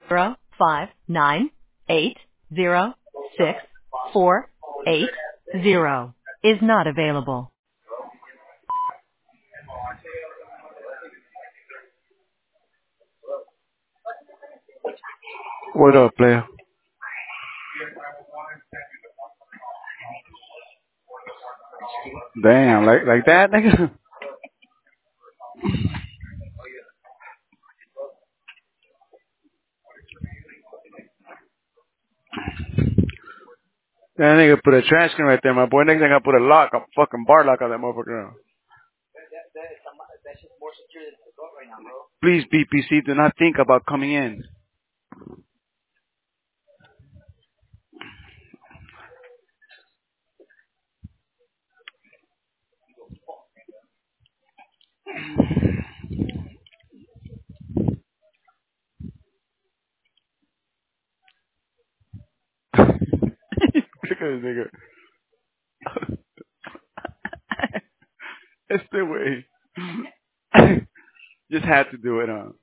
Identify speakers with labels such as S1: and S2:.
S1: 059806480 is not available.
S2: What up, player? Damn, like that, nigga? That nigga put a trash can right there, my boy. Next thing I put a lock, a fucking bar lock on that motherfucker. Please, BPC, do not think about coming in. Look at this nigga. It's the way. Just had to do it, huh?